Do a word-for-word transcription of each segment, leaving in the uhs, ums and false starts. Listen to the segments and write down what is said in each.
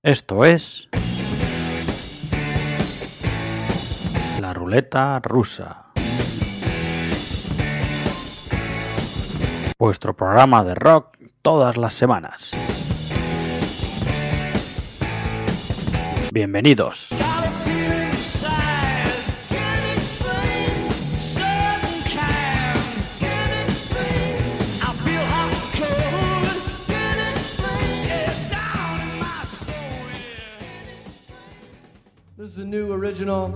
Esto es La Ruleta Rusa, vuestro programa de rock todas las semanas. Bienvenidos. This is a new original.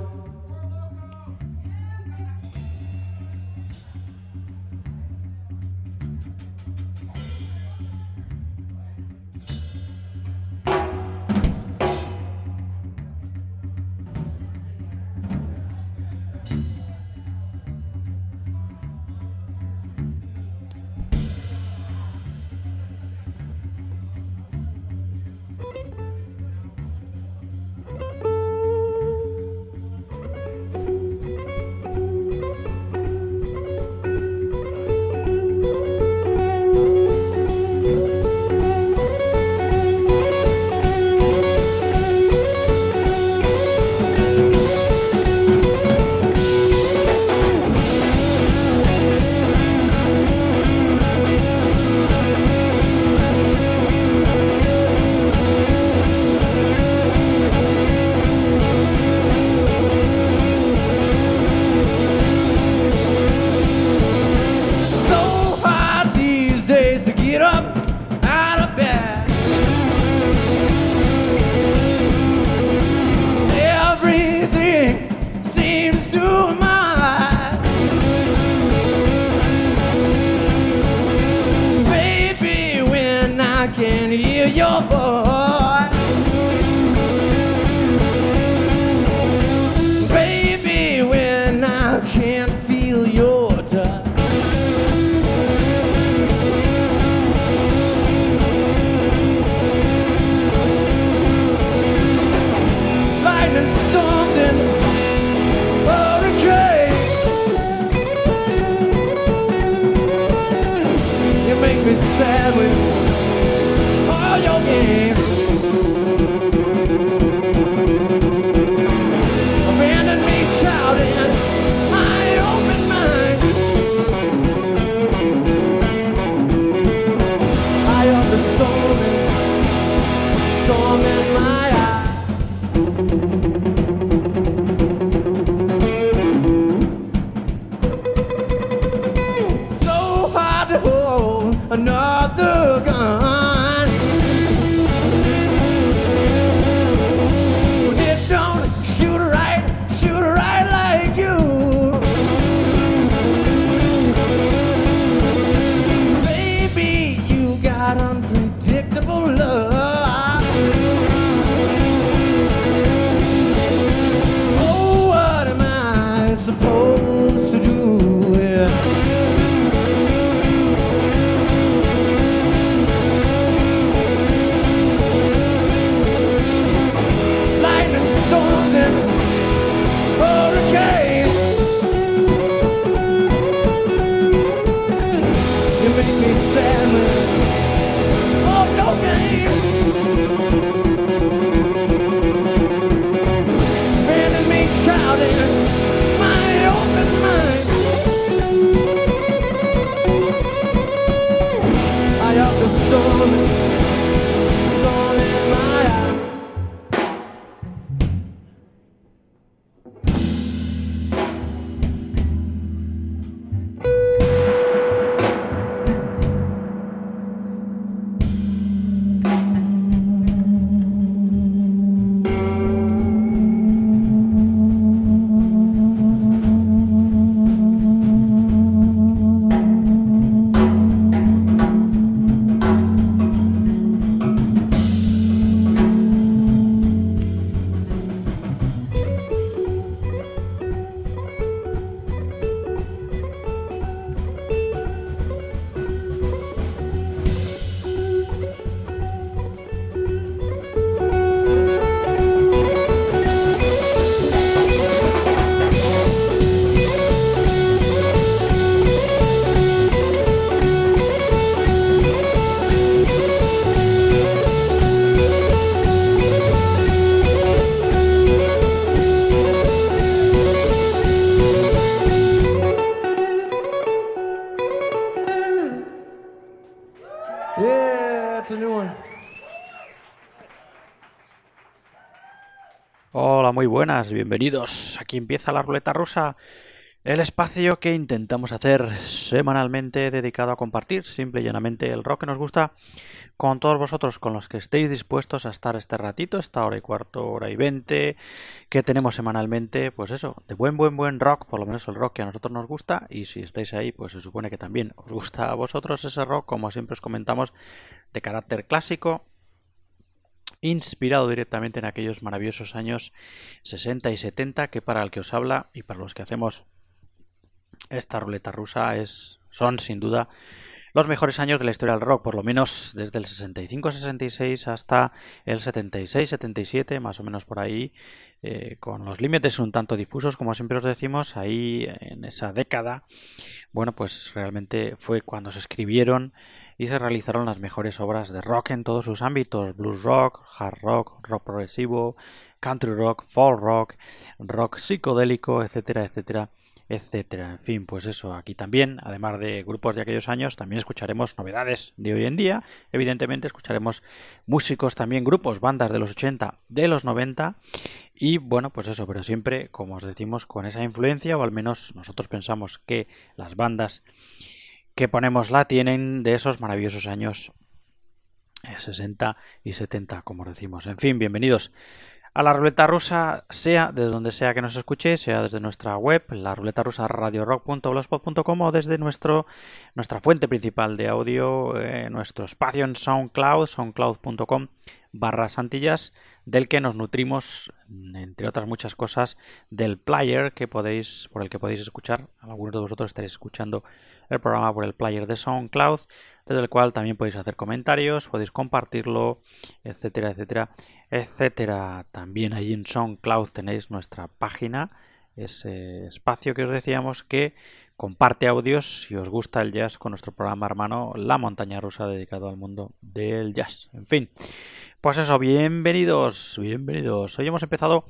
Yeah, that's a new one. Hola, muy buenas, bienvenidos. Aquí empieza la Ruleta Rusa, el espacio que intentamos hacer semanalmente dedicado a compartir simple y llanamente el rock que nos gusta con todos vosotros, con los que estéis dispuestos a estar este ratito, esta hora y cuarto, hora y veinte, que tenemos semanalmente, pues eso, de buen, buen, buen rock, por lo menos el rock que a nosotros nos gusta, y si estáis ahí, pues se supone que también os gusta a vosotros ese rock, como siempre os comentamos, de carácter clásico, inspirado directamente en aquellos maravillosos años sesenta y setenta, que para el que os habla y para los que hacemos esta ruleta rusa es, son sin duda los mejores años de la historia del rock, por lo menos desde el sesenta y cinco sesenta y seis hasta el setenta y seis setenta y siete, más o menos por ahí, eh, con los límites un tanto difusos, como siempre os decimos, ahí en esa década, bueno, pues realmente fue cuando se escribieron y se realizaron las mejores obras de rock en todos sus ámbitos: blues rock, hard rock, rock progresivo, country rock, folk rock, rock psicodélico, etcétera, etcétera, etcétera. En fin, pues eso, aquí también, además de grupos de aquellos años, también escucharemos novedades de hoy en día. Evidentemente escucharemos músicos también, grupos, bandas de los ochenta, de los noventa, y bueno, pues eso, pero siempre, como os decimos, con esa influencia, o al menos nosotros pensamos que las bandas que ponemos la tienen de esos maravillosos años sesenta y setenta, como decimos. En fin, bienvenidos a la Ruleta Rusa, sea desde donde sea que nos escuchéis, sea desde nuestra web, la ruleta rusa radio rock punto blogspot punto com, o desde nuestro, nuestra fuente principal de audio, eh, nuestro espacio en SoundCloud, soundcloud punto com barra Santillas, del que nos nutrimos, entre otras muchas cosas, del player que podéis, por el que podéis escuchar. Algunos de vosotros estaréis escuchando el programa por el player de SoundCloud, desde el cual también podéis hacer comentarios, podéis compartirlo, etcétera, etcétera, etcétera. También ahí en SoundCloud tenéis nuestra página, ese espacio que os decíamos que comparte audios si os gusta el jazz con nuestro programa hermano La Montaña Rusa, dedicado al mundo del jazz. En fin, pues eso, bienvenidos, bienvenidos. Hoy hemos empezado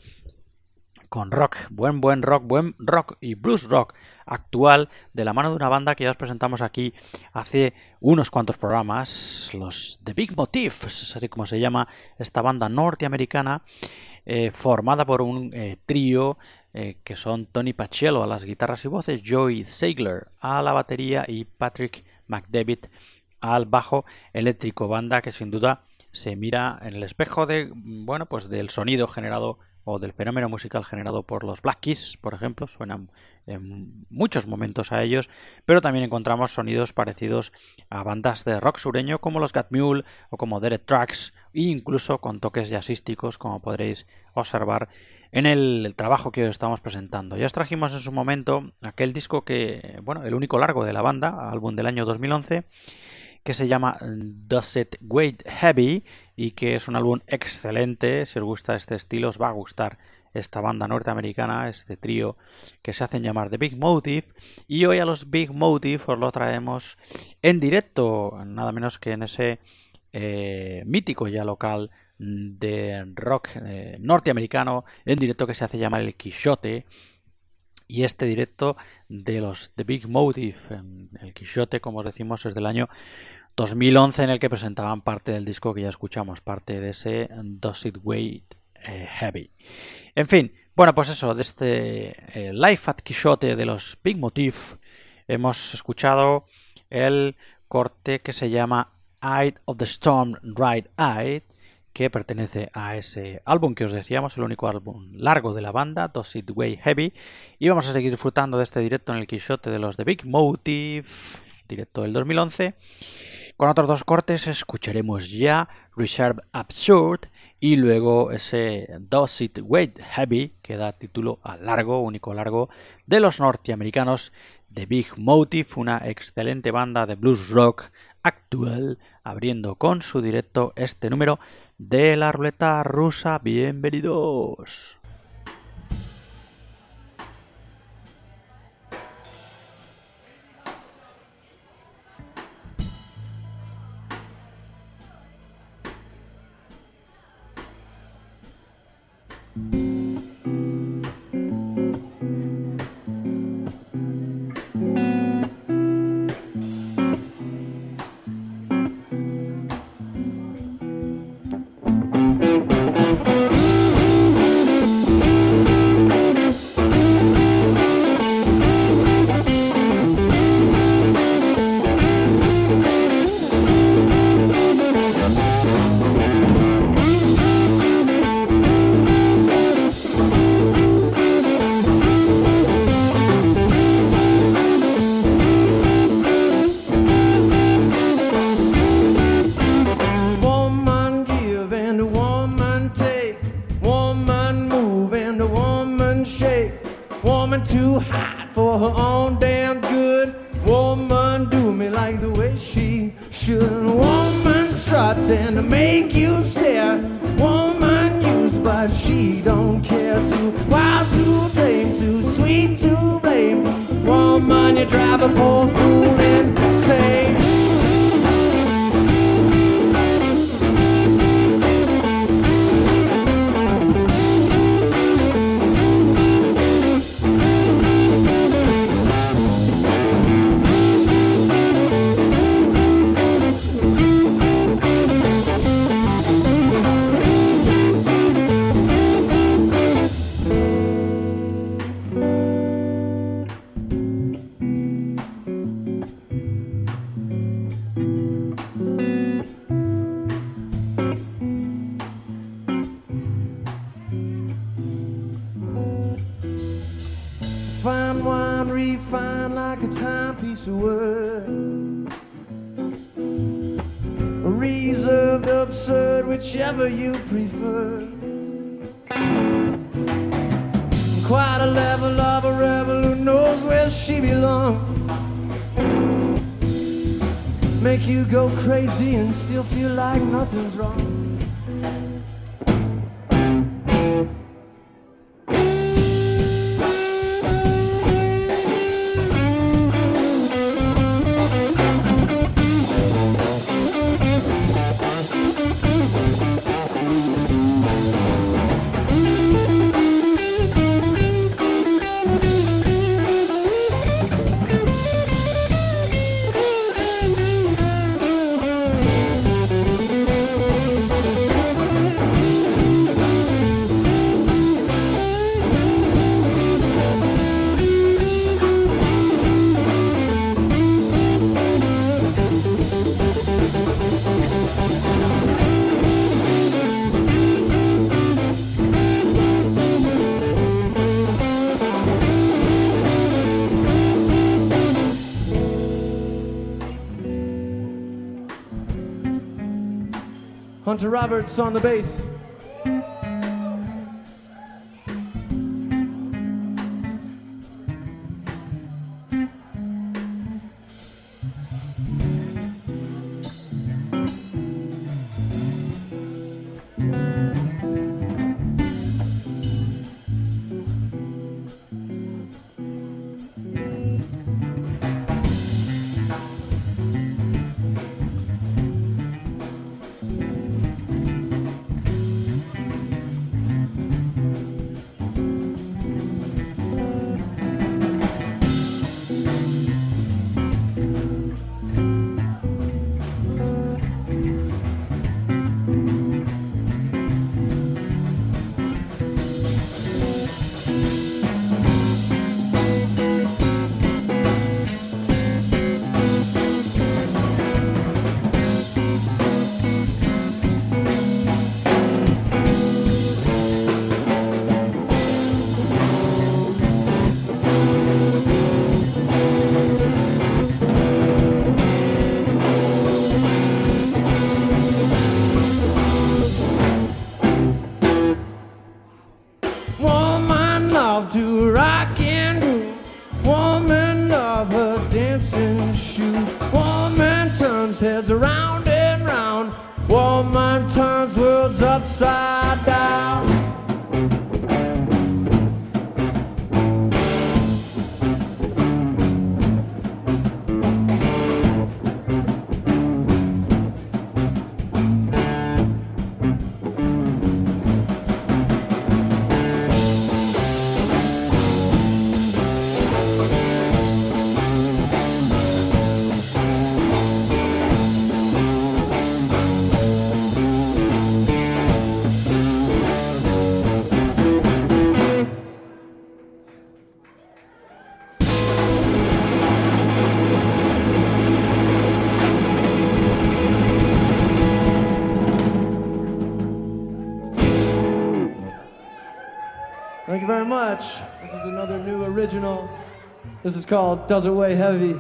con rock, buen buen rock, buen rock y blues rock actual, de la mano de una banda que ya os presentamos aquí hace unos cuantos programas, los The Big Motif, es así como se llama esta banda norteamericana, eh, formada por un eh, trío eh, que son Tony Paciello a las guitarras y voces, Joey Ziegler a la batería y Patrick McDevitt al bajo eléctrico. Banda que sin duda se mira en el espejo de, bueno, pues del sonido generado o del fenómeno musical generado por los Black Keys, por ejemplo. Suenan en muchos momentos a ellos, pero también encontramos sonidos parecidos a bandas de rock sureño como los Got Mule o como Derek Trucks, e incluso con toques jazzísticos, como podréis observar en el, el trabajo que os estamos presentando. Ya os trajimos en su momento aquel disco que, bueno, el único largo de la banda, álbum del año dos mil once, que se llama Does It Weigh Heavy, y que es un álbum excelente. Si os gusta este estilo, os va a gustar esta banda norteamericana, este trío que se hacen llamar The Big Motif. Y hoy a los Big Motif os lo traemos en directo, nada menos que en ese eh, mítico ya local de rock eh, norteamericano en directo que se hace llamar El Quixote. Y este directo de los The Big Motif, El Quixote, como os decimos, es del año dos mil once, en el que presentaban parte del disco que ya escuchamos, parte de ese Does It Weigh eh, Heavy. En fin, bueno, pues eso, de este eh, Live at Quixote de los Big Motif hemos escuchado el corte que se llama Eye of the Storm, Right Eye, que pertenece a ese álbum que os decíamos, el único álbum largo de la banda, Does It Weigh Heavy. Y vamos a seguir disfrutando de este directo en el Quixote de los The Big Motif, directo del dos mil once. Con otros dos cortes escucharemos ya Reserve Absurd y luego ese Does It Weigh Heavy, que da título al largo, único largo, de los norteamericanos The Big Motif, una excelente banda de blues rock actual, abriendo con su directo este número de la Ruleta Rusa. Bienvenidos. hot for her own damn good. Woman, do me like the way she should. Woman, strut and make you stare. Woman, used but she don't care. Too wild, too tame, too sweet to blame. Woman, you drive a poor fool insane. Fine wine, refined like a timepiece of wood. Reserved, absurd, whichever you prefer. Quite a level of a rebel who knows where she belongs. Make you go crazy and still feel like nothing's wrong. Hunter Roberts on the bass. To rock and roll, woman of her dancing shoes. Woman turns heads around and round. Woman turns worlds upside down. Thank you very much. This is another new original. This is called Does It Weigh Heavy?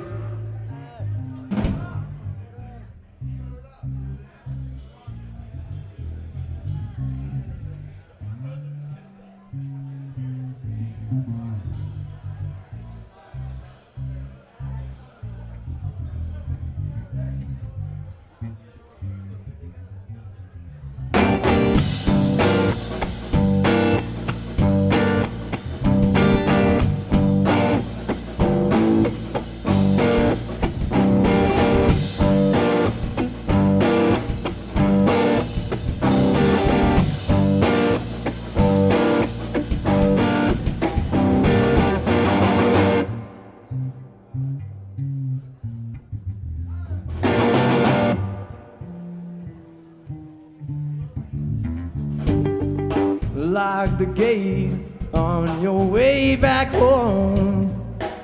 lock the gate on your way back home.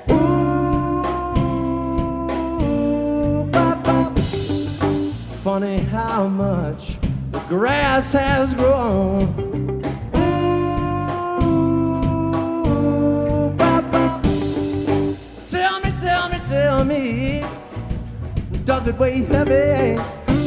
Ooh, bop, bop. Funny how much the grass has grown. Ooh, bop, bop. Tell me, tell me, tell me, does it weigh heavy?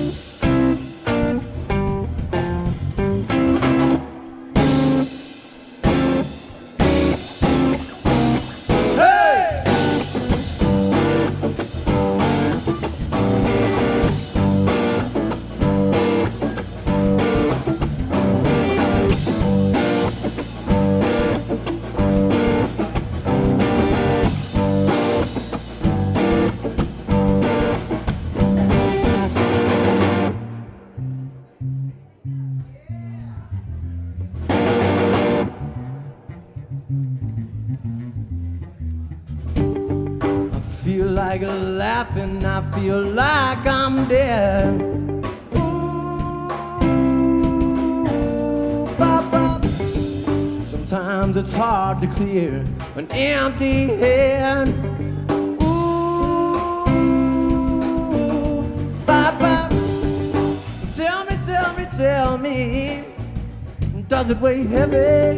Like laughing, I feel like I'm dead. Ooh, bop, bop. Sometimes it's hard to clear an empty head. Ooh, bop, bop. Tell me, tell me, tell me, does it weigh heavy?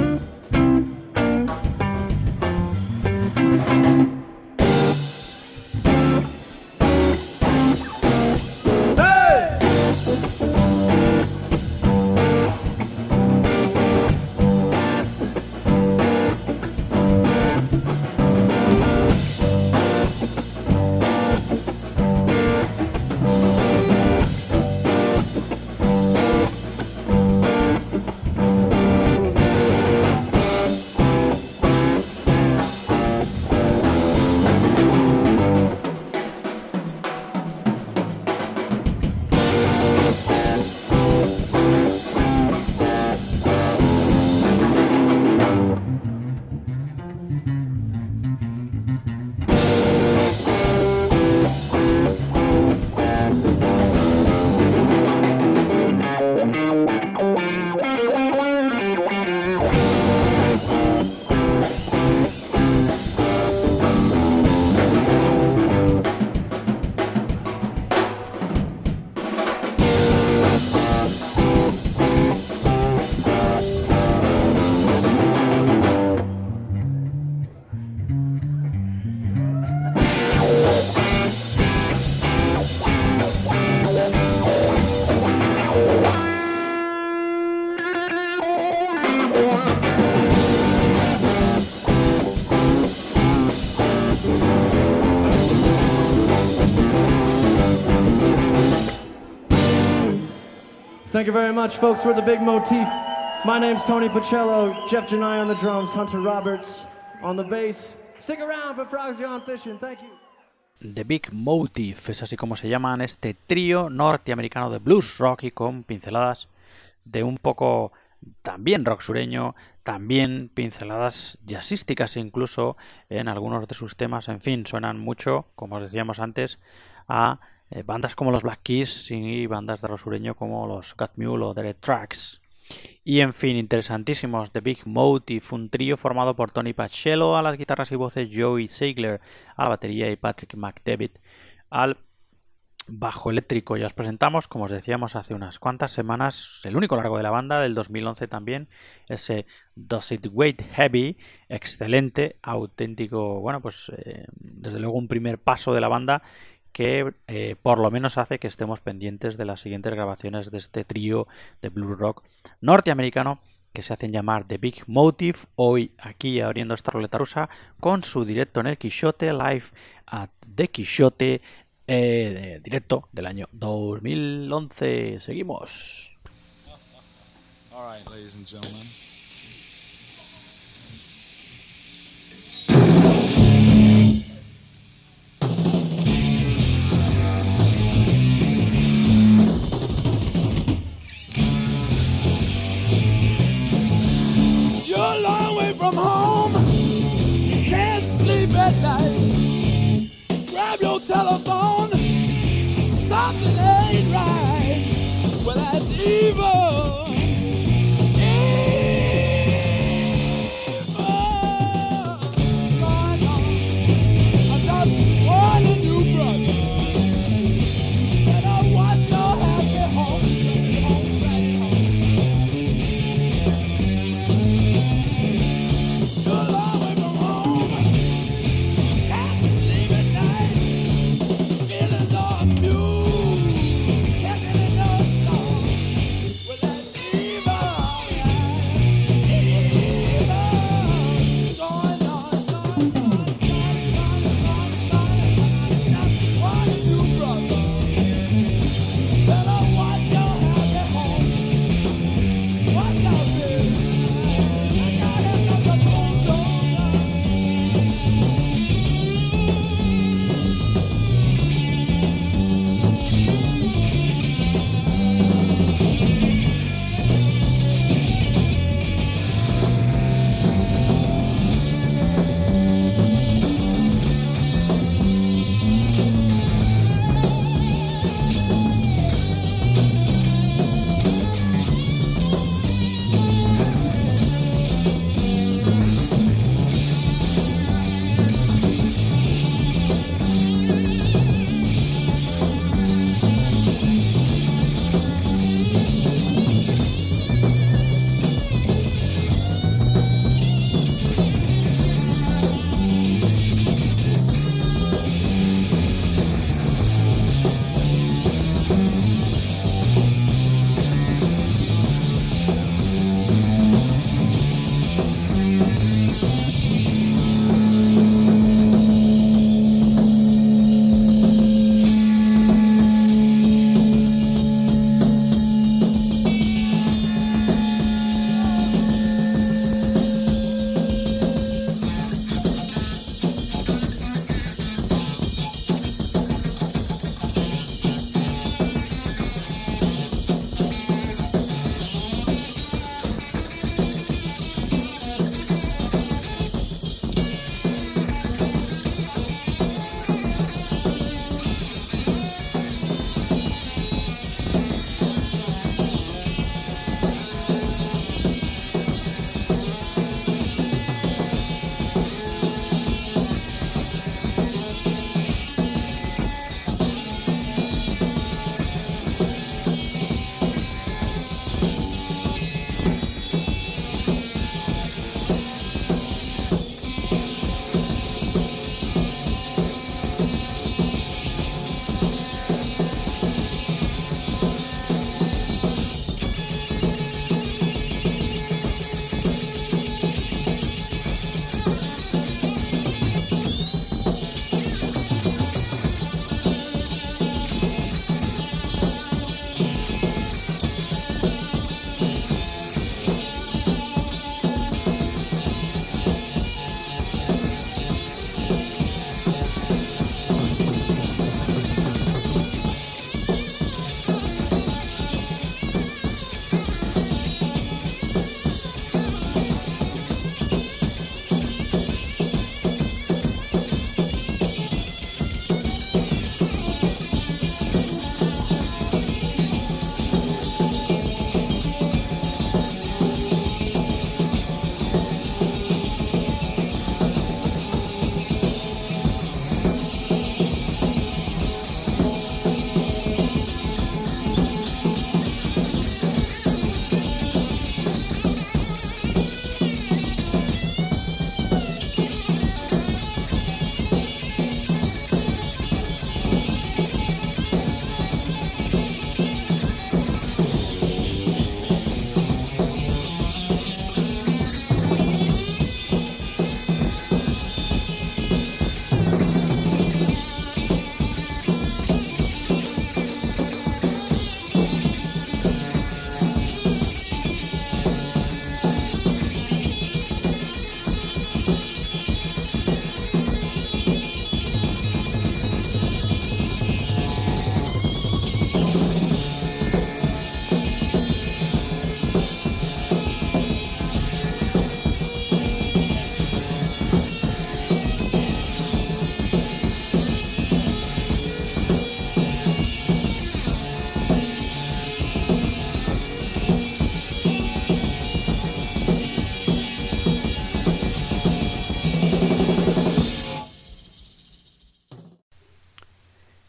Thank you very much, folks, for the big motif. My name's Tony Pacello, Jeff Janai on the drums, Hunter Roberts on the bass. Stick around for Frogs Gone Fishing. Thank you. The Big Motif es así como se llaman este trío norteamericano de blues rock y con pinceladas de un poco también rock sureño, también pinceladas jazzísticas incluso en algunos de sus temas. En fin, suenan mucho, como os decíamos antes, a eh, bandas como los Black Keys y bandas de rock sureño como los Gut Mule o The Red Tracks. Y en fin, interesantísimos. The Big Motif, un trío formado por Tony Pacello a las guitarras y voces, Joey Ziegler a la batería y Patrick McDevitt al bajo eléctrico. Ya os presentamos, como os decíamos hace unas cuantas semanas, el único largo de la banda del dos mil once también, ese Does It Weigh Heavy, excelente, auténtico, bueno, pues eh, desde luego un primer paso de la banda que eh, por lo menos hace que estemos pendientes de las siguientes grabaciones de este trío de blues rock norteamericano que se hacen llamar The Big Motif, hoy aquí abriendo esta ruleta rusa con su directo en el Quixote, Live at the Quixote, eh, de directo del año dos mil once. Seguimos. All right, ladies and gentlemen. You're a long way from home, you can't sleep at night. Grab your telephone, something ain't right. Well, that's evil. Evil.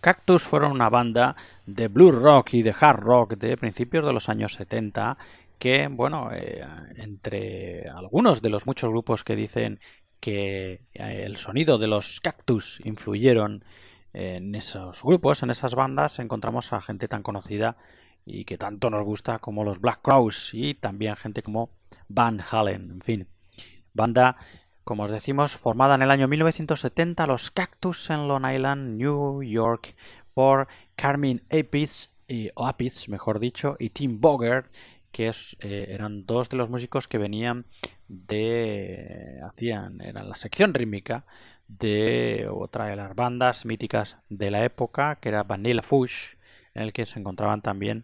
Cactus fueron una banda de blues rock y de hard rock de principios de los años setenta que, bueno, eh, entre algunos de los muchos grupos que dicen que el sonido de los Cactus influyeron en esos grupos, en esas bandas, encontramos a gente tan conocida y que tanto nos gusta como los Black Crowes y también gente como Van Halen, en fin. Banda, como os decimos, formada en el año mil novecientos setenta, los Cactus en Long Island, New York, por Carmine Appice, y, o Appice, mejor dicho, y Tim Bogert, que es, eh, eran dos de los músicos que venían de... hacían, eran la sección rítmica de otra de las bandas míticas de la época, que era Vanilla Fudge, en el que se encontraban también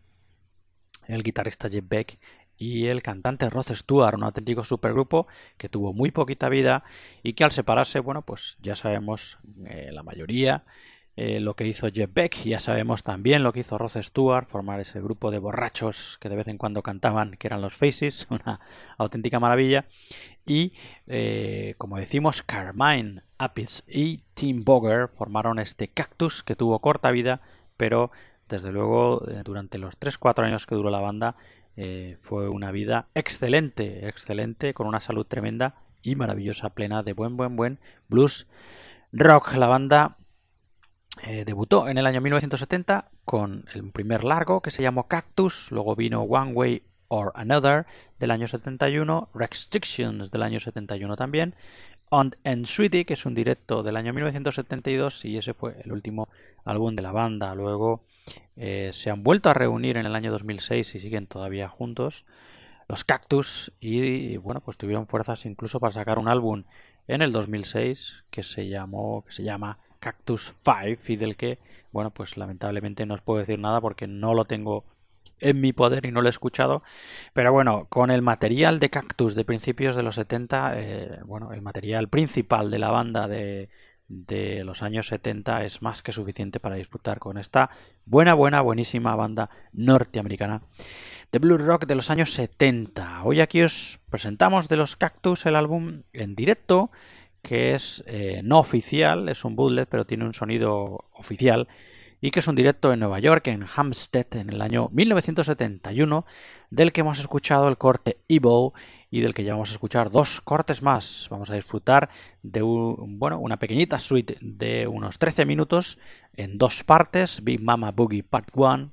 el guitarrista Jeff Beck y el cantante Rod Stewart, un auténtico supergrupo que tuvo muy poquita vida y que al separarse, bueno, pues ya sabemos eh, la mayoría eh, lo que hizo Jeff Beck, ya sabemos también lo que hizo Rod Stewart, formar ese grupo de borrachos que de vez en cuando cantaban, que eran los Faces, una auténtica maravilla. Y, eh, como decimos, Carmine Appice y Tim Bogert formaron este Cactus que tuvo corta vida, pero desde luego eh, durante los tres cuatro años que duró la banda eh, fue una vida excelente, excelente, con una salud tremenda y maravillosa, plena de buen, buen, buen blues rock. La banda eh, debutó en el año mil novecientos setenta con el primer largo que se llamó Cactus, luego vino One Way or Another del año setenta y uno, Restrictions del año setenta y uno también, On and Sweetie, que es un directo del año mil novecientos setenta y dos, y ese fue el último álbum de la banda. Luego eh, se han vuelto a reunir en el año dos mil seis y siguen todavía juntos los Cactus, y bueno, pues tuvieron fuerzas incluso para sacar un álbum en el dos mil seis que se llamó que se llama Cactus cinco, y del que, bueno, pues lamentablemente no os puedo decir nada porque no lo tengo en mi poder y no lo he escuchado, pero bueno, con el material de Cactus de principios de los setenta, eh, bueno, el material principal de la banda de, de los años setenta es más que suficiente para disfrutar con esta buena, buena, buenísima banda norteamericana de blues rock de los años setenta. Hoy aquí os presentamos de los Cactus el álbum en directo, que es eh, no oficial, es un bootleg, pero tiene un sonido oficial, y que es un directo en Nueva York, en Hampstead, en el año mil novecientos setenta y uno, del que hemos escuchado el corte Evil y del que ya vamos a escuchar dos cortes más. Vamos a disfrutar de un, bueno, una pequeñita suite de unos trece minutos en dos partes, Big Mama Boogie Part uno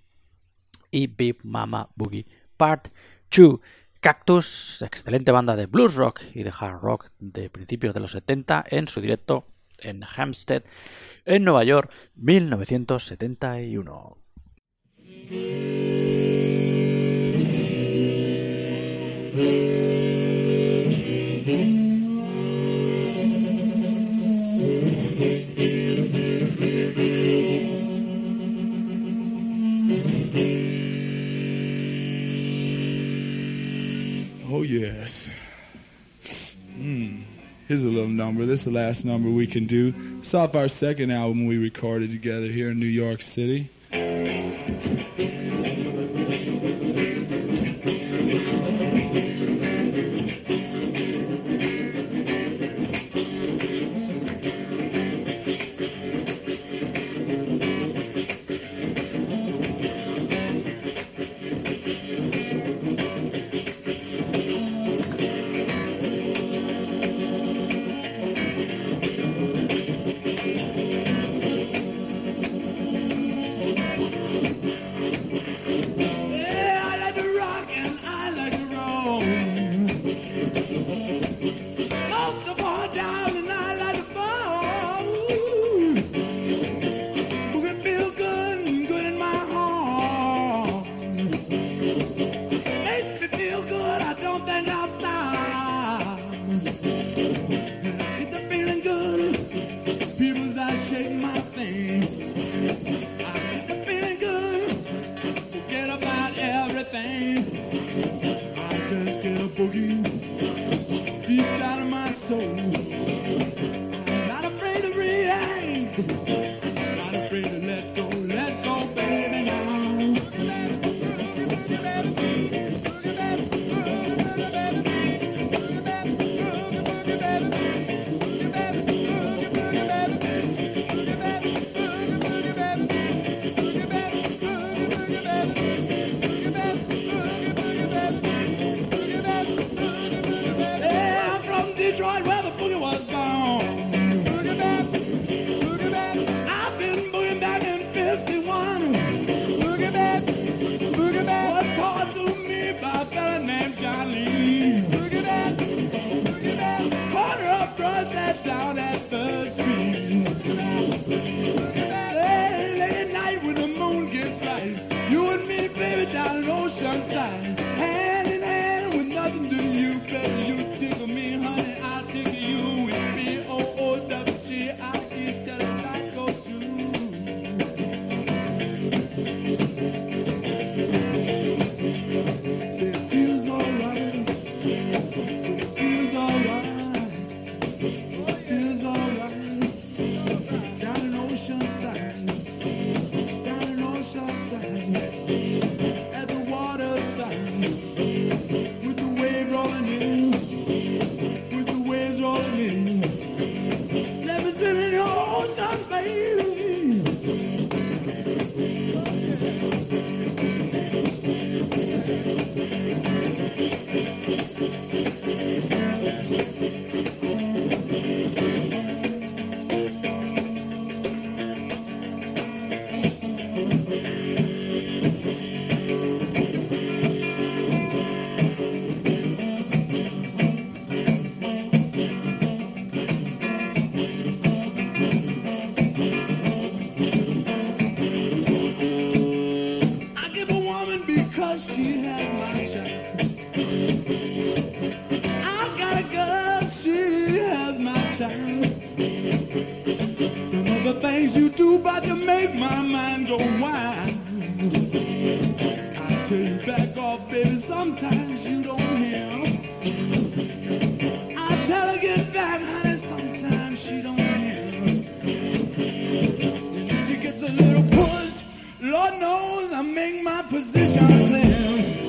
y Big Mama Boogie Part dos. Cactus, excelente banda de blues rock y de hard rock de principios de los setenta, en su directo en Hampstead, en Nueva York, mil novecientos setenta y uno. Oh, yes. Mm. Here's a little number. This is the last number we can do. It's off our second album we recorded together here in New York City. Baby. ocean side, hand in hand with nothing to you, baby. You tickle me, honey, I tickle you. With B O O W G, I keep telling life goes through. Say it feels alright, it feels alright, it feels alright. Down in ocean side, down in ocean side, at the water side, with the wave rolling in, with the waves rolling in. Let me sit in your ocean, baby. I give a woman because she has my child. I got a girl, she has my child. Some of the things you do about to make my mind go wild. I tell you back off, baby, sometimes you don't hear. I tell her get back, honey, sometimes she don't hear. And she gets a little push, Lord knows I make my position clear.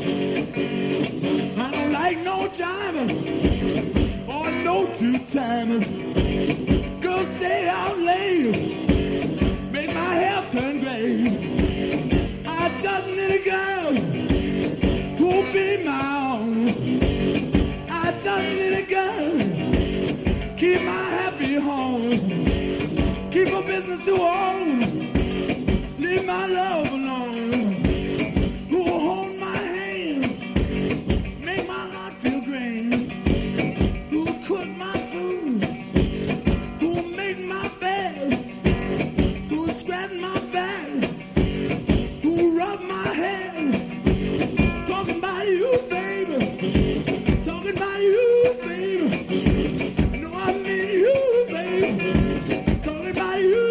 I don't like no jiving or no two-timing. Girl, stay out late, make my hair turn gray. I just need a girl who'll be my own. I just need a girl, keep my happy home, keep her business to own, leave my love alone. Who'll hold my hand, make my heart feel great. Who'll cook my food, who'll make my bed, who'll scratch my back, who'll rub my head. Talking about you, baby, talking about you, baby. No, I mean you, baby, talking about you.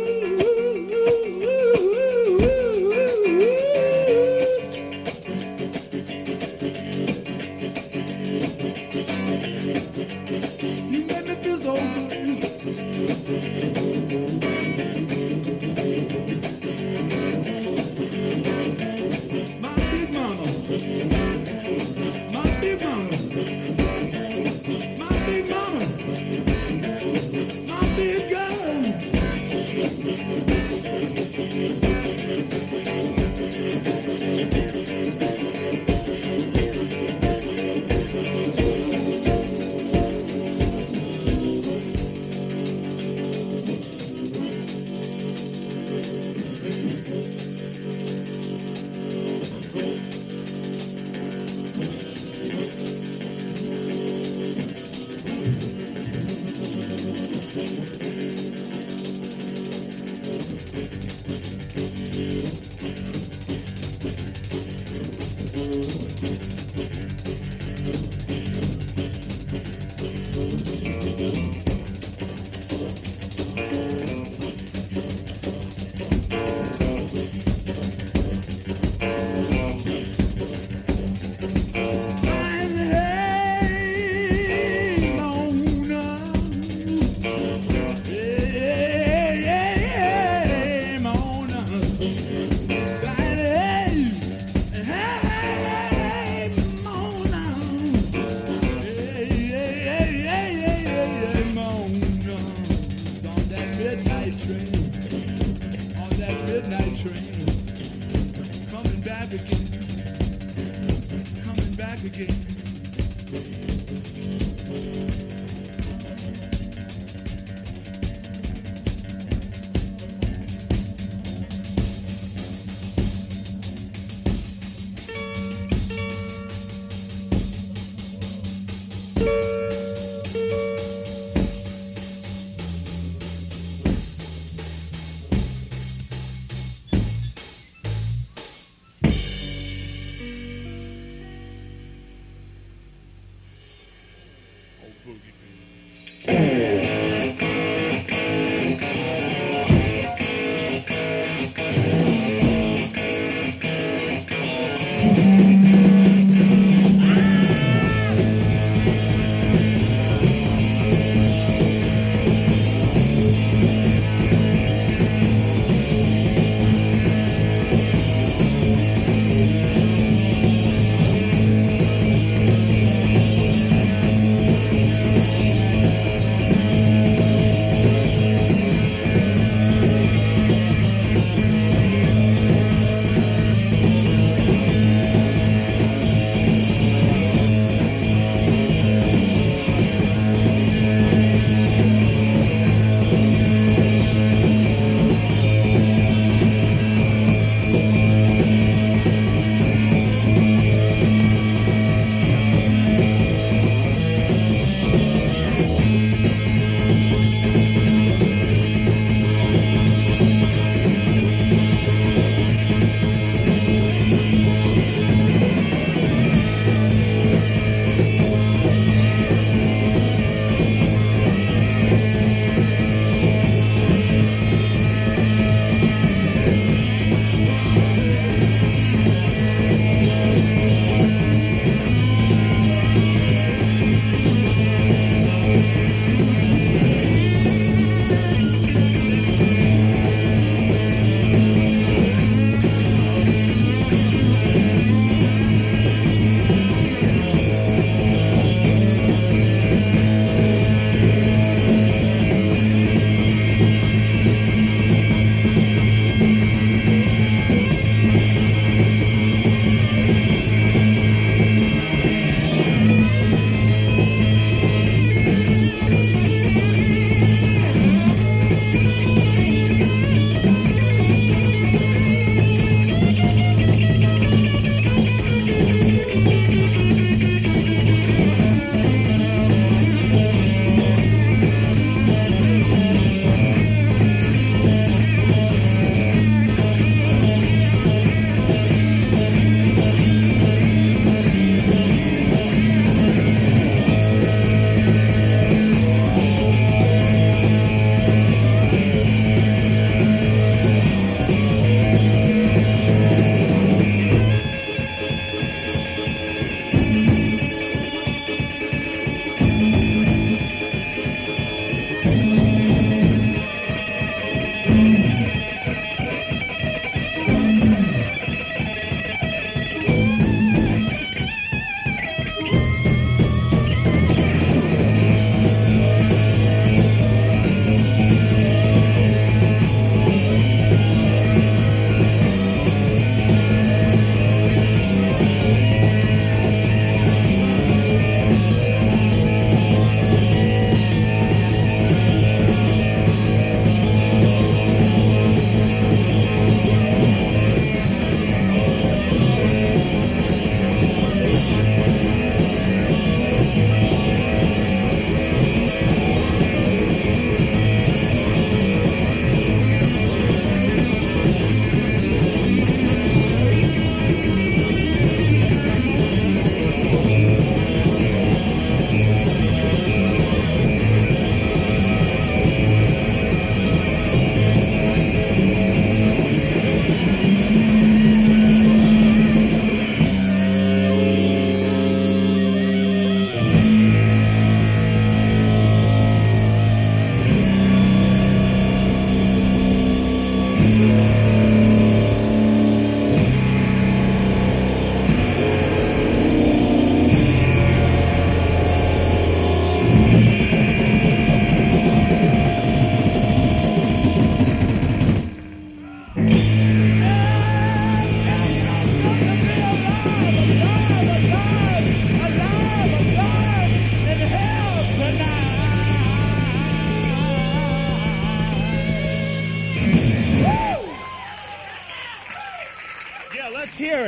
You make me feel so good. My big mama, my big mama, my big mama, my big girl. And hey, Mona, hey, hey, hey, Mona, and hey, hey, Mona, hey, hey, hey, hey, hey, Mona, it's on that midnight train, on that midnight train, coming back again. Coming back again.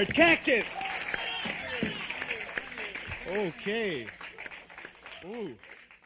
word. Cactus. Okay. Ooh.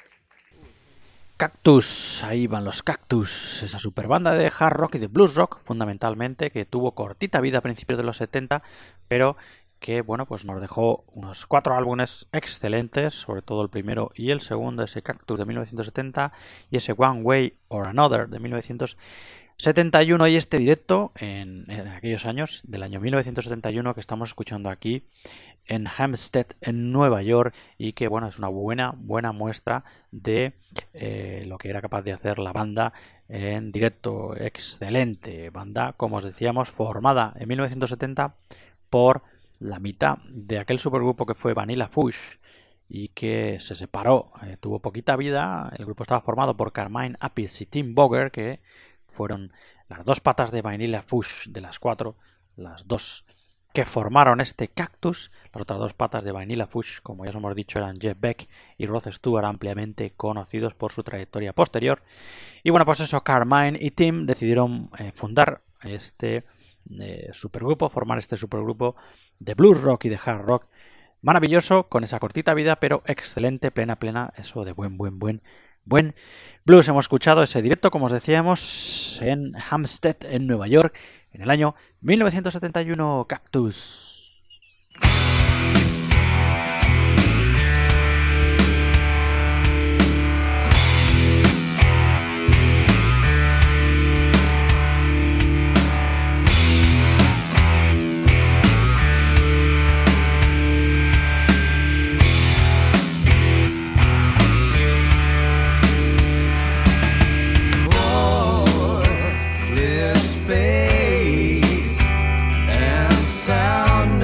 Cactus, ahí van los Cactus, esa super banda de hard rock y de blues rock, fundamentalmente, que tuvo cortita vida a principios de los setenta, pero que, bueno, pues nos dejó unos cuatro álbumes excelentes, sobre todo el primero y el segundo, ese Cactus de mil novecientos setenta y ese One Way or Another de mil novecientos setenta y uno, y este directo en, en aquellos años, del año mil novecientos setenta y uno, que estamos escuchando aquí en Hampstead, en Nueva York, y que, bueno, es una buena, buena muestra de eh, lo que era capaz de hacer la banda en directo. Excelente banda, como os decíamos, formada en mil novecientos setenta por la mitad de aquel supergrupo que fue Vanilla Fudge y que se separó, eh, tuvo poquita vida. El grupo estaba formado por Carmine Appice y Tim Boger, que fueron las dos patas de Vanilla Fudge, de las cuatro, las dos que formaron este Cactus. Las otras dos patas de Vanilla Fudge, como ya os hemos dicho, eran Jeff Beck y Rod Stewart, ampliamente conocidos por su trayectoria posterior. Y bueno, pues eso, Carmine y Tim decidieron eh, fundar este eh, supergrupo, formar este supergrupo de blues rock y de hard rock maravilloso, con esa cortita vida, pero excelente, plena, plena, eso de buen, buen, buen, buen blues. Hemos escuchado ese directo, como os decíamos, en Hampstead, en Nueva York, en el año mil novecientos setenta y uno, Cactus. Sound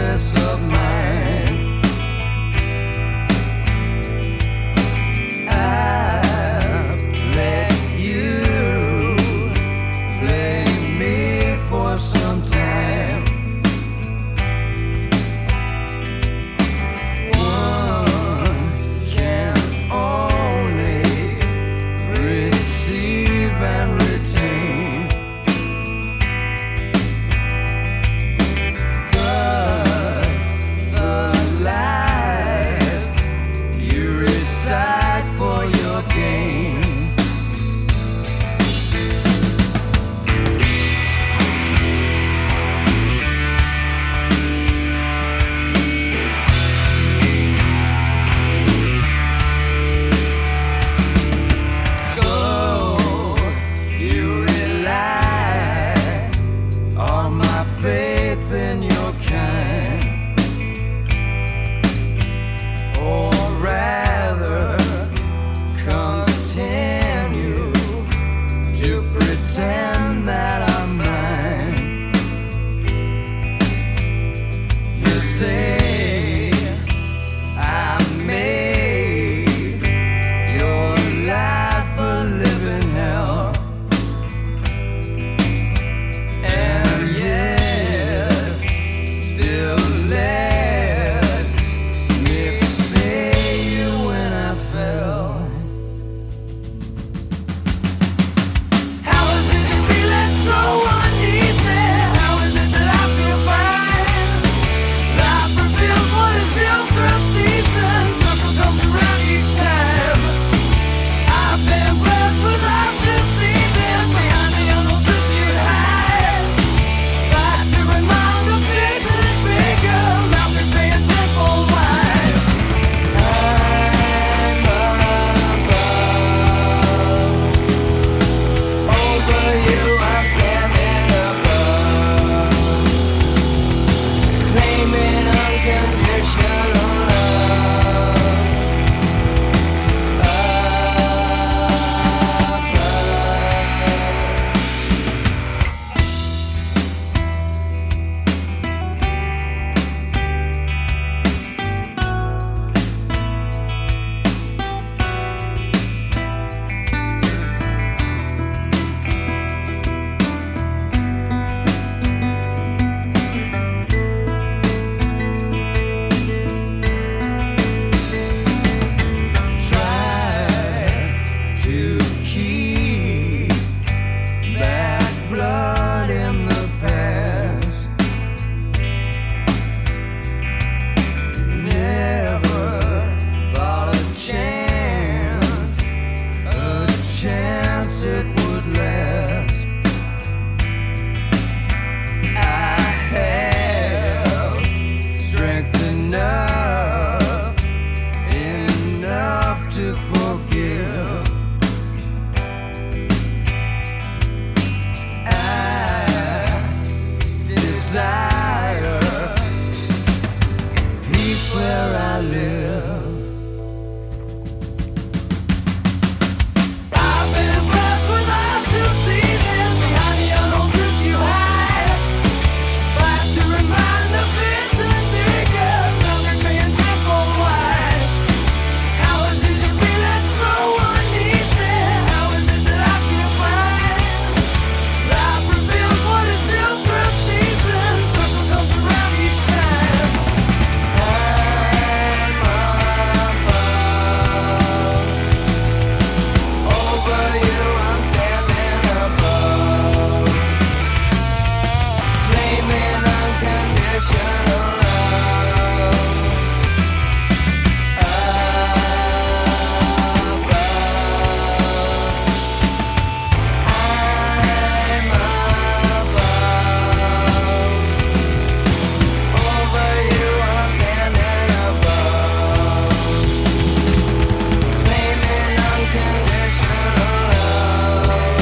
where I live. I've been impressed with eyes to see this behind the unknown truth you hide. Like to remind the bits and bigger, numbers being tenfold wide. How is it to feel that so uneasy? How is it that I can't find? Life reveals what is still through seasons. Circle comes around each time. I'm above. Over you I'm standing above. Claiming unconditional love. Above. I'm above. Over you I'm standing above. Claiming unconditional love.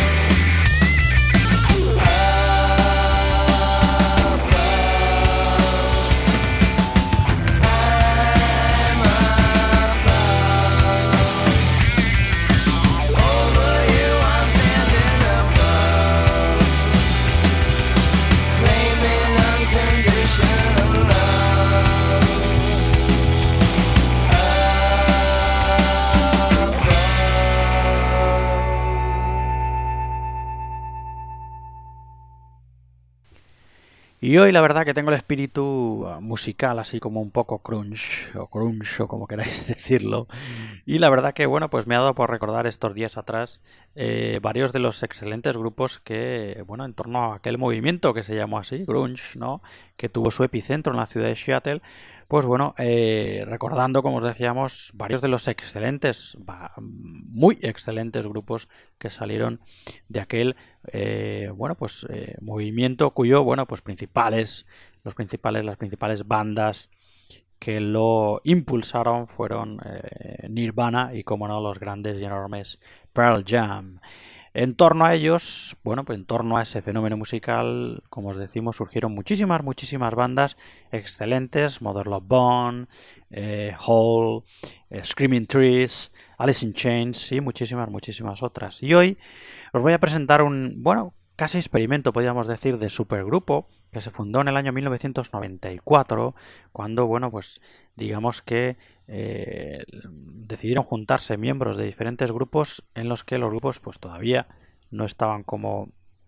Y hoy la verdad que tengo el espíritu uh, musical así como un poco crunch o crunch o como queráis decirlo. Y la verdad que bueno, pues me ha dado por recordar estos días atrás eh, varios de los excelentes grupos que, bueno, en torno a aquel movimiento que se llamó así, grunge, ¿no? Que tuvo su epicentro en la ciudad de Seattle. Pues bueno, eh, recordando, como os decíamos, varios de los excelentes, muy excelentes grupos que salieron de aquel, eh, bueno, pues eh, movimiento cuyo, bueno, pues principales, los principales, las principales bandas que lo impulsaron fueron eh, Nirvana y, como no, los grandes y enormes Pearl Jam. En torno a ellos, bueno, pues en torno a ese fenómeno musical, como os decimos, surgieron muchísimas, muchísimas bandas excelentes: Mother Love Bone, eh, Hole, eh, Screaming Trees, Alice in Chains y muchísimas, muchísimas otras. Y hoy os voy a presentar un, bueno, casi experimento, podríamos decir, de supergrupo que se fundó en el año mil novecientos noventa y cuatro, cuando, bueno, pues digamos que eh, decidieron juntarse miembros de diferentes grupos en los que los grupos pues todavía no estaban como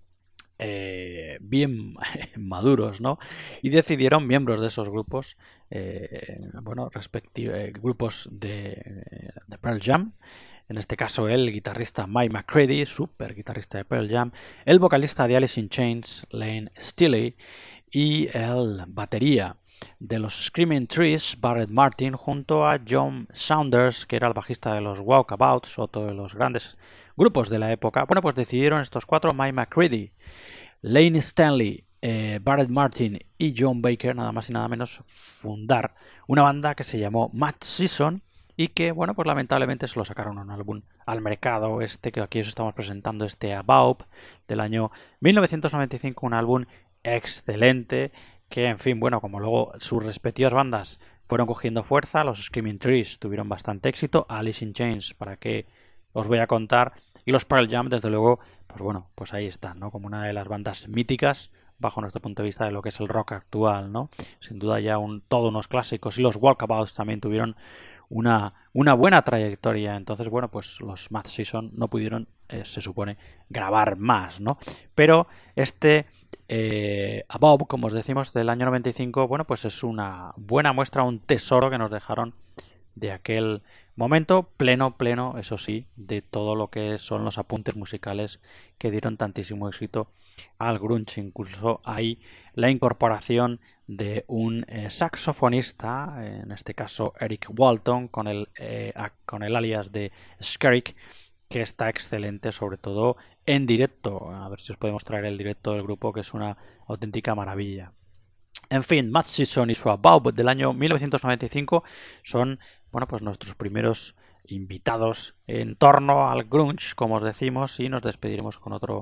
eh, bien maduros, ¿no? Y decidieron miembros de esos grupos, eh, bueno, respectivos eh, grupos de, de Pearl Jam. En este caso el guitarrista Mike McCready, super guitarrista de Pearl Jam, el vocalista de Alice in Chains, Lane Staley, y el batería de los Screaming Trees, Barrett Martin, junto a John Saunders, que era el bajista de los Walkabouts, otro de los grandes grupos de la época. Bueno, pues decidieron estos cuatro, Mike McCready, Lane Staley, eh, Barrett Martin y John Baker, nada más y nada menos, fundar una banda que se llamó Mad Season, y que, bueno, pues lamentablemente se lo sacaron un álbum al mercado, este que aquí os estamos presentando, este Above, del año mil novecientos noventa y cinco, un álbum excelente que, en fin, bueno, como luego sus respectivas bandas fueron cogiendo fuerza, los Screaming Trees tuvieron bastante éxito, Alice in Chains, para qué os voy a contar, y los Pearl Jam, desde luego, pues bueno, pues ahí están, ¿no? Como una de las bandas míticas bajo nuestro punto de vista de lo que es el rock actual, ¿no? Sin duda ya un, todos unos clásicos, y los Walkabouts también tuvieron Una, una buena trayectoria. Entonces, bueno, pues los Mad Season no pudieron, eh, se supone, grabar más, ¿no? Pero este eh, Above, como os decimos, del año noventa y cinco, bueno, pues es una buena muestra, un tesoro que nos dejaron de aquel momento, pleno, pleno, eso sí, de todo lo que son los apuntes musicales que dieron tantísimo éxito al grunge. Incluso hay la incorporación de un eh, saxofonista, en este caso Eric Walton, con el, eh, con el alias de Skerrick, que está excelente, sobre todo en directo. A ver si os podemos traer el directo del grupo, que es una auténtica maravilla. En fin, Mad Season y su Above del año mil novecientos noventa y cinco son, bueno, pues nuestros primeros invitados en torno al grunge, como os decimos, y nos despediremos con otro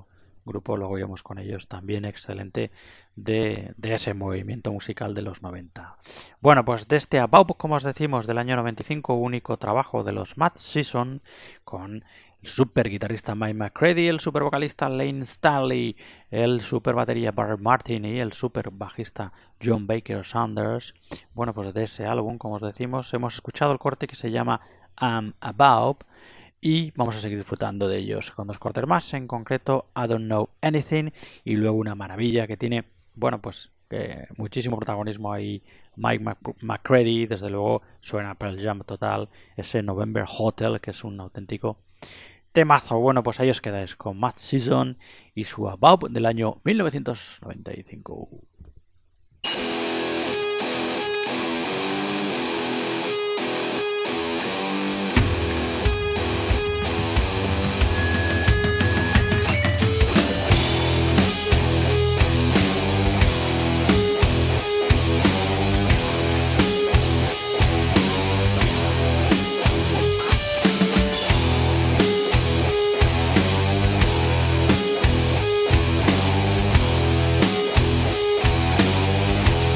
grupo, luego íbamos con ellos, también excelente de, de ese movimiento musical de los noventa. Bueno, pues de este About, como os decimos, del año noventa y cinco, único trabajo de los Mad Season, con el super guitarrista Mike McCready, el super vocalista Lane Stanley, el super batería Barry Martin y el super bajista John Baker Saunders. Bueno, pues de ese álbum, como os decimos, hemos escuchado el corte que se llama I'm About, y vamos a seguir disfrutando de ellos con dos cortes más, en concreto I Don't Know Anything, y luego una maravilla que tiene, bueno, pues eh, muchísimo protagonismo ahí Mike McCready, desde luego suena Pearl Jam total, ese November Hotel, que es un auténtico temazo. Bueno, pues ahí os quedáis con Mad Season y su About del año mil novecientos noventa y cinco. Thank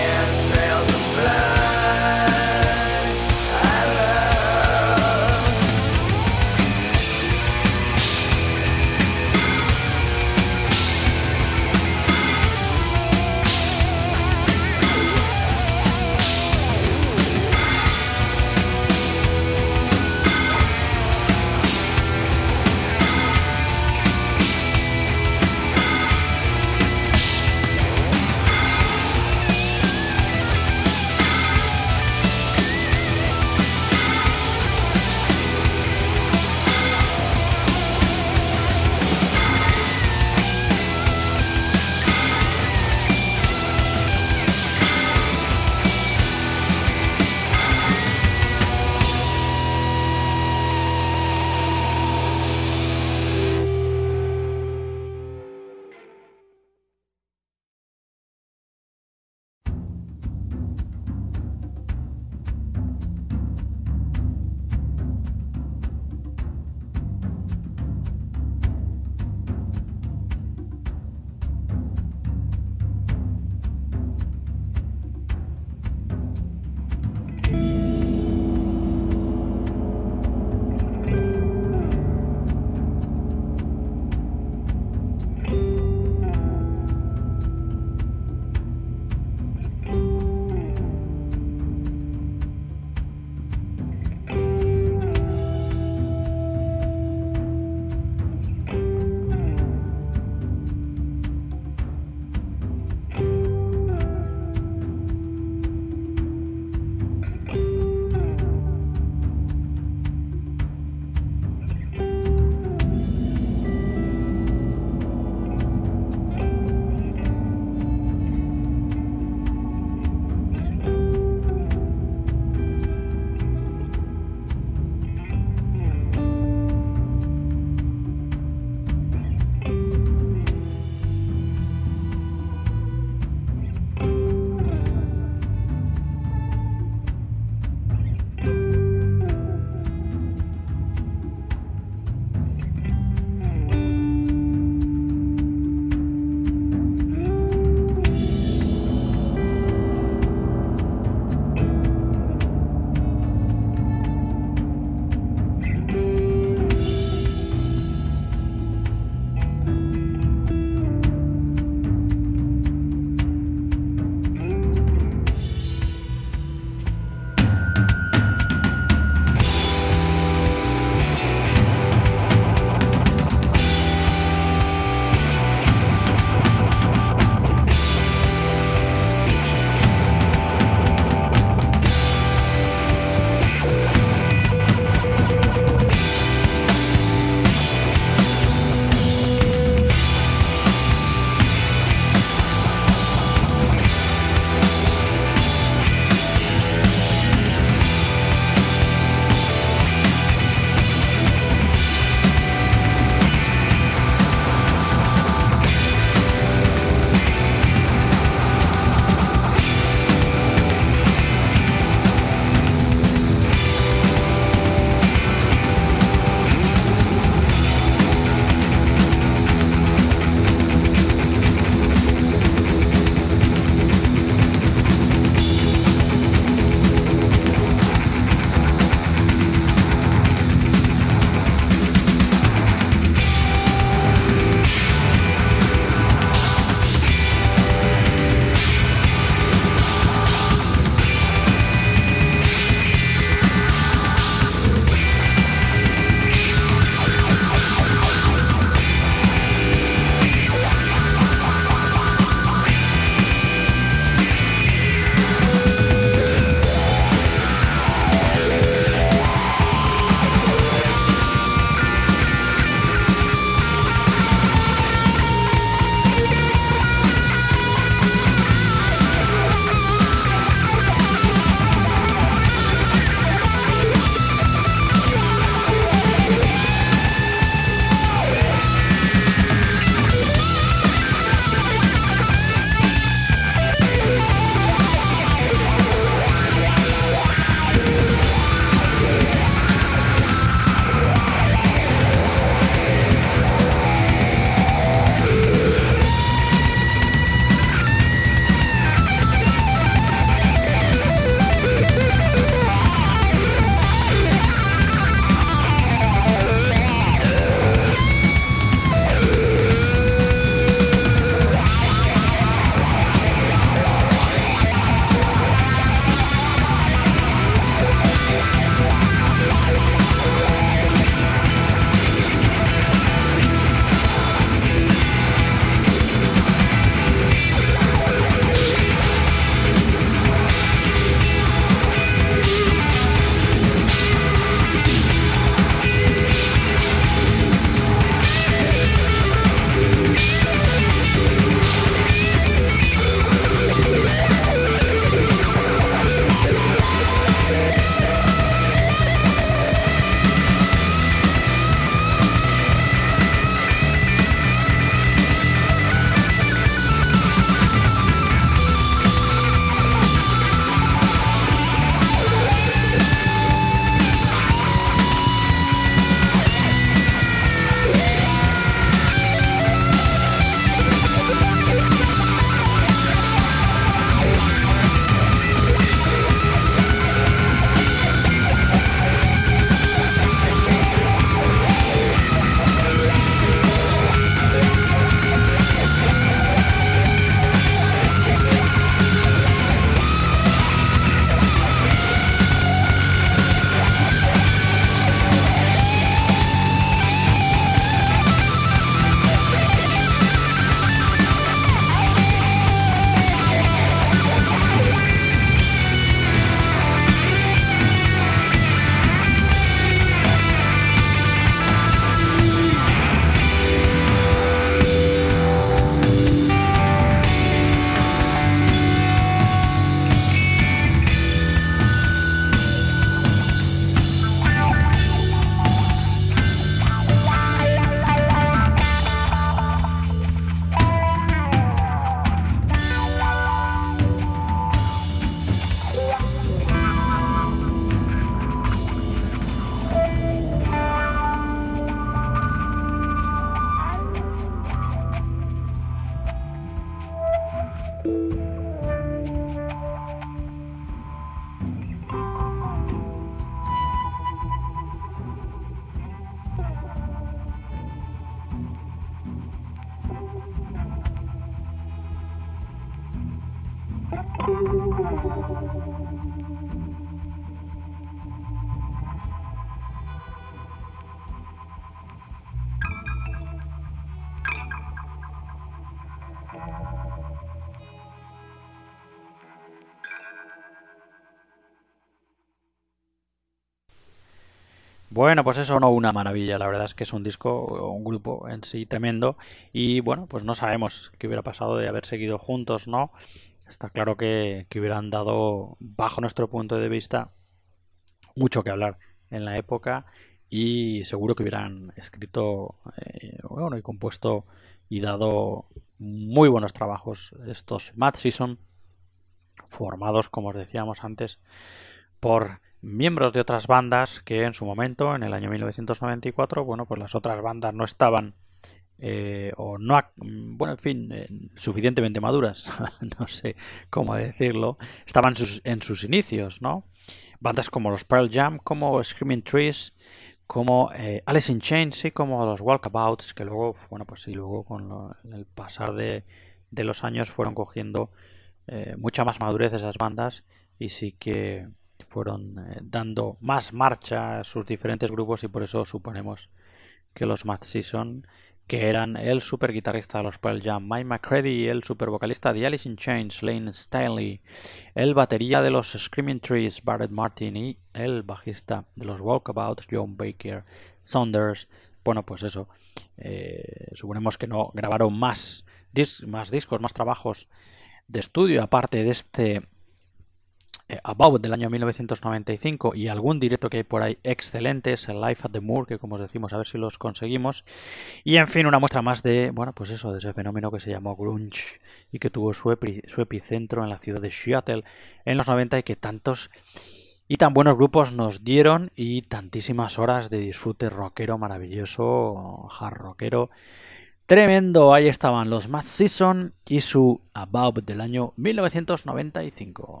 Bueno, pues eso no una maravilla, la verdad es que es un disco, un grupo en sí tremendo y bueno, pues no sabemos qué hubiera pasado de haber seguido juntos, ¿no? Está claro que, que hubieran dado, bajo nuestro punto de vista, mucho que hablar en la época y seguro que hubieran escrito, eh, bueno, y compuesto y dado muy buenos trabajos estos Mad Season, formados, como os decíamos antes, por miembros de otras bandas que en su momento, en el año mil novecientos noventa y cuatro, bueno, pues las otras bandas no estaban eh, o no, bueno, en fin, eh, suficientemente maduras, no sé cómo decirlo, estaban sus, en sus inicios, ¿no? Bandas como los Pearl Jam, como Screaming Trees, como eh, Alice in Chains y como los Walkabouts, que luego, bueno, pues sí, luego con lo, el pasar de, de los años fueron cogiendo eh, mucha más madurez esas bandas y sí que fueron eh, dando más marcha a sus diferentes grupos y por eso suponemos que los Mad Season, que eran el super guitarrista de los Pearl Jam, Mike McCready, el super vocalista de Alice in Chains, Lane Staley, el batería de los Screaming Trees, Barrett Martin y el bajista de los Walkabouts, John Baker Saunders. Bueno, pues eso, eh, suponemos que no grabaron más, dis más discos, más trabajos de estudio, aparte de este eh, About del año mil novecientos noventa y cinco y algún directo que hay por ahí excelentes, el Live at the Moor, que como os decimos, a ver si los conseguimos. Y en fin, una muestra más de, bueno, pues eso, de ese fenómeno que se llamó grunge y que tuvo su, epi su epicentro en la ciudad de Seattle en los noventa y que tantos y tan buenos grupos nos dieron y tantísimas horas de disfrute rockero maravilloso, hard rockero tremendo. Ahí estaban los Mad Season y su About del año mil novecientos noventa y cinco.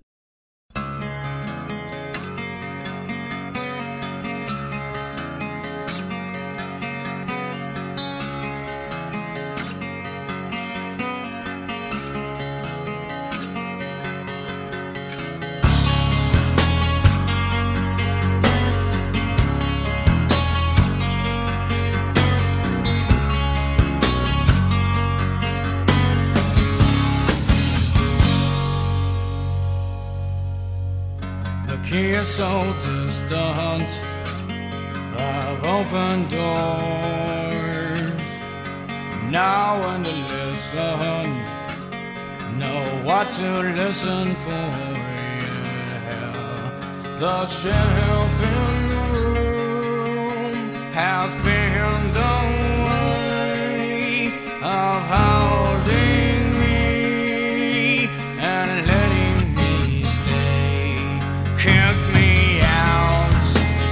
Here so distant, I've opened doors. Now when to listen, know what to listen for. Yeah. The shelf in the room has been the way of holding me and letting me stay. Kick me out,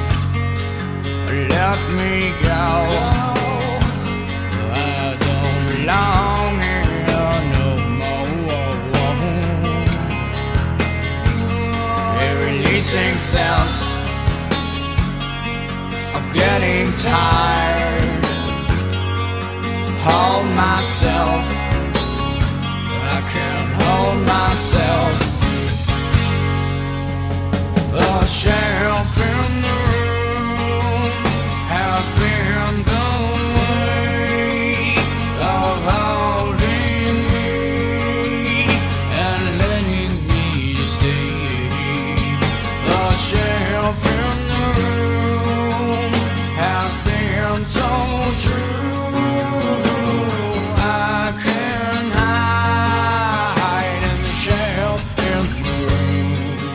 let me go. I don't belong here no more. A releasing sense of getting tired. Hold myself, I can't hold myself. The shelf in the room has been the way of holding me and letting me stay. The shelf in the room has been so true. I can hide in the shelf in the room.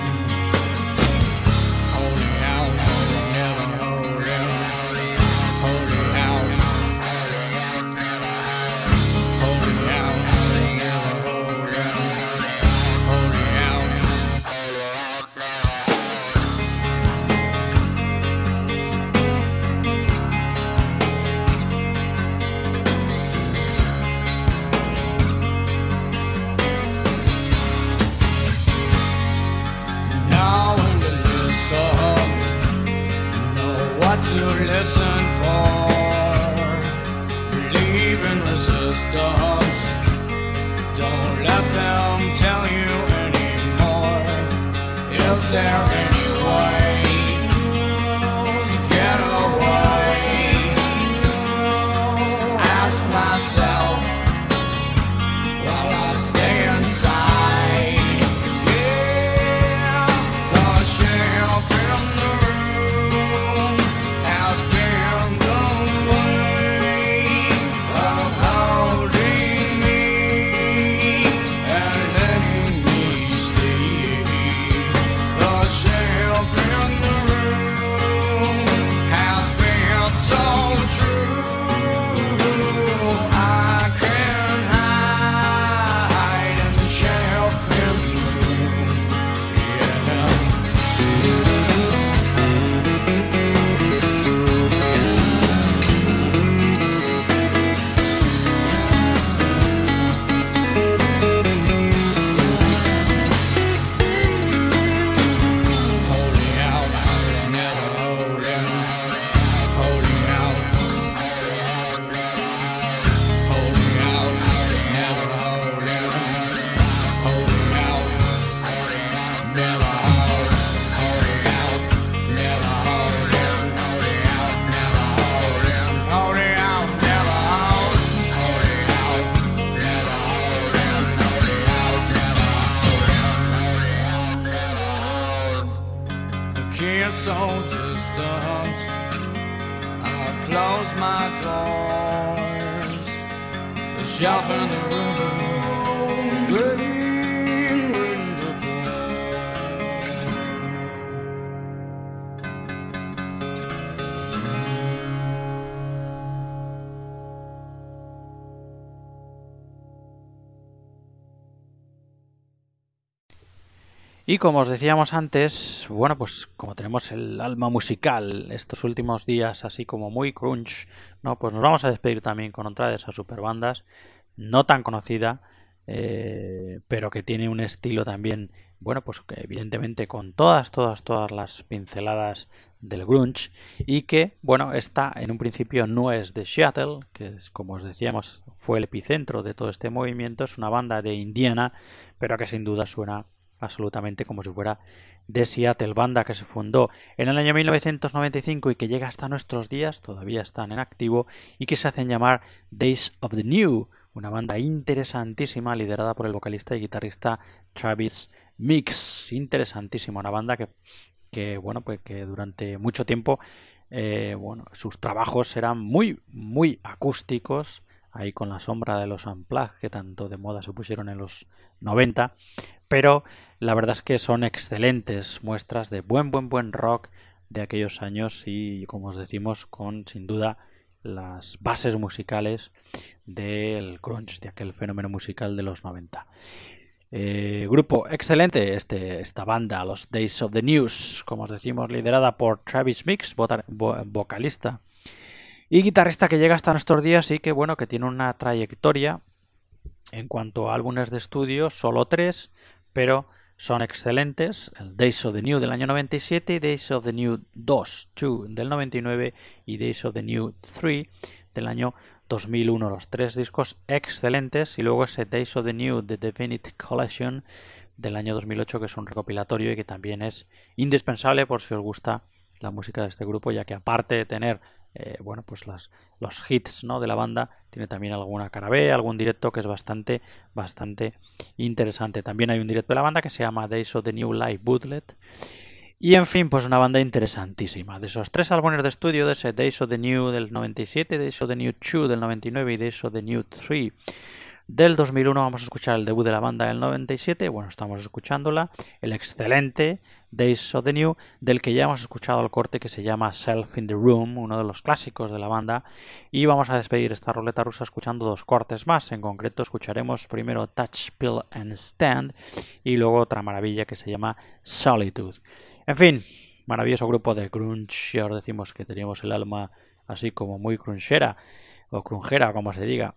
To listen for, believe in resistance. Don't let them tell you anymore. Is there any way to get away? Ask myself while I stay inside. Yeah, the shelf in the room kiss so distant. I've closed my doors. The shelf in the room is waiting, waiting to Y como os decíamos antes, bueno, pues como tenemos el alma musical estos últimos días así como muy crunch, ¿no? Pues nos vamos a despedir también con otra de esas superbandas, no tan conocida, eh, pero que tiene un estilo también, bueno, pues que evidentemente con todas, todas, todas las pinceladas del grunge, y que, bueno, esta en un principio no es de Seattle, que es, como os decíamos, fue el epicentro de todo este movimiento, es una banda de Indiana, pero que sin duda suena absolutamente como si fuera de Seattle, banda que se fundó en el año mil novecientos noventa y cinco y que llega hasta nuestros días, todavía están en activo, y que se hacen llamar Days of the New, una banda interesantísima liderada por el vocalista y guitarrista Travis Mix. Interesantísima, una banda que, que bueno, pues que durante mucho tiempo eh, bueno, sus trabajos eran muy, muy acústicos, ahí con la sombra de los unplugged que tanto de moda se pusieron en los noventa, pero la verdad es que son excelentes muestras de buen, buen, buen rock de aquellos años y, como os decimos, con sin duda las bases musicales del grunge, de aquel fenómeno musical de los noventa. Eh, grupo excelente, este, esta banda, los Days of the News, como os decimos, liderada por Travis Mix, vo- vocalista y guitarrista que llega hasta nuestros días y que, bueno, que tiene una trayectoria en cuanto a álbumes de estudio, solo tres, pero son excelentes. El Days of the New del año noventa y siete, Days of the New dos, dos del noventa y nueve y Days of the New tres del año dos mil uno. Los tres discos excelentes, y luego ese Days of the New The Definite Collection del año dos mil ocho, que es un recopilatorio y que también es indispensable por si os gusta la música de este grupo, ya que aparte de tener Eh, bueno, pues las, los hits, ¿no?, de la banda, tiene también alguna cara B, algún directo que es bastante, bastante interesante. También hay un directo de la banda que se llama Days of the New Live Bootlet. Y en fin, pues una banda interesantísima. De esos tres álbumes de estudio, de ese Days of the New del noventa y siete, Days of the New dos del noventa y nueve y Days of the New tres del dos mil uno, vamos a escuchar el debut de la banda del noventa y siete. Bueno, estamos escuchándola, el excelente Days of the New, del que ya hemos escuchado el corte que se llama Self in the Room, uno de los clásicos de la banda, y vamos a despedir esta ruleta rusa escuchando dos cortes más. En concreto escucharemos primero Touch, Pill and Stand y luego otra maravilla que se llama Solitude. En fin, maravilloso grupo de grunge. Ya os decimos que teníamos el alma así como muy crunchera o crunjera, como se diga,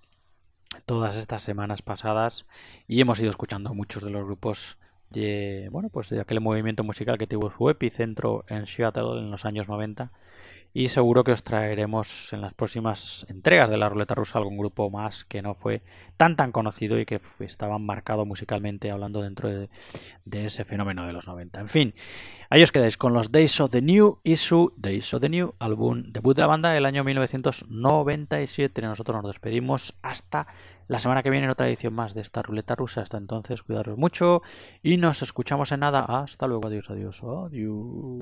todas estas semanas pasadas, y hemos ido escuchando muchos de los grupos de, bueno, pues de aquel movimiento musical que tuvo su epicentro en Seattle en los años noventa, y seguro que os traeremos en las próximas entregas de la ruleta rusa algún grupo más que no fue tan tan conocido y que estaba marcado musicalmente hablando dentro de, de ese fenómeno de los noventa. En fin, ahí os quedáis con los Days of the New y su Days of the New, álbum debut de la banda del año mil novecientos noventa y siete. Nosotros nos despedimos hasta la semana que viene en otra edición más de esta ruleta rusa. Hasta entonces, cuidaros mucho y nos escuchamos en nada. Hasta luego, adiós, adiós, adiós.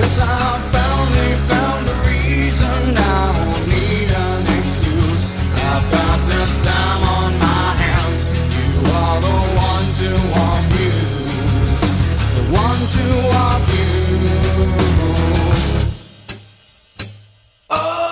Yes, I finally found the reason. I don't need an excuse. I've got this time on my hands. You are the one to abuse, the one to abuse. Oh.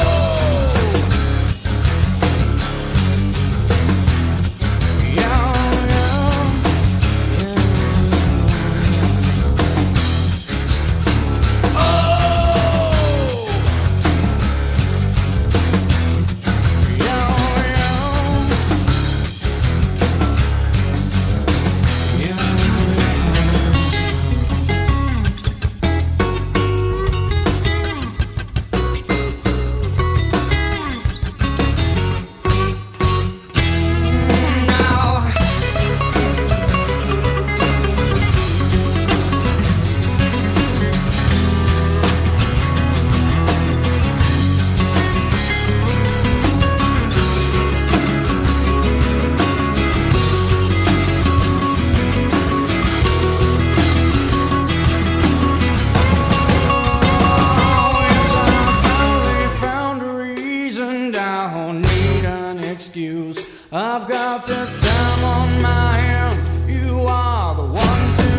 I've got this time on my hands. You are the one to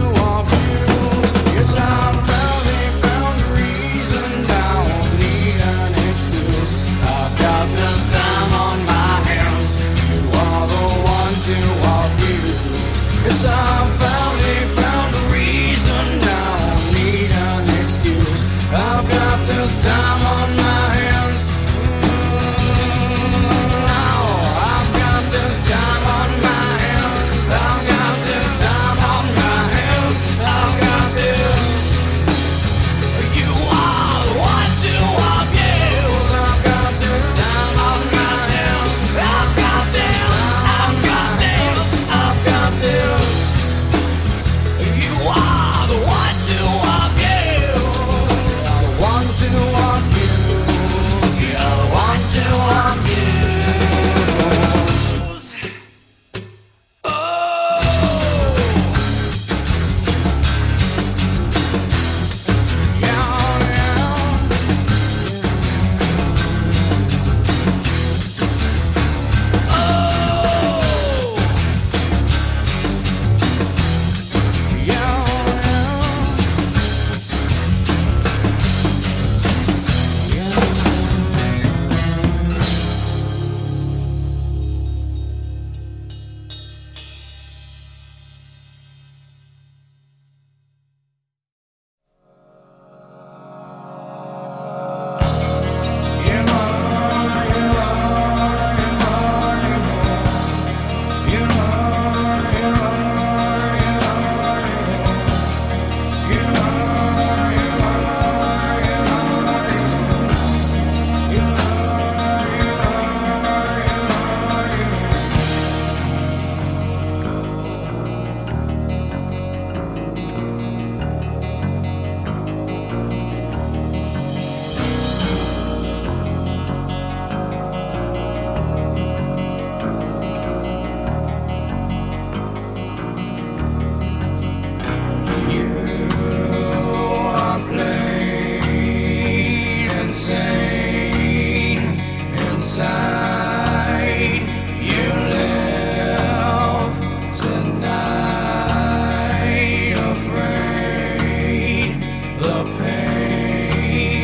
abuse. Yes, I finally found a reason. I won't need an excuse. I've got this time on my hands. You are the one to abuse. Yes, I finally found a reason. I won't need an excuse. I've got this time on my hands.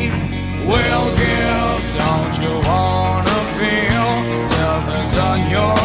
Your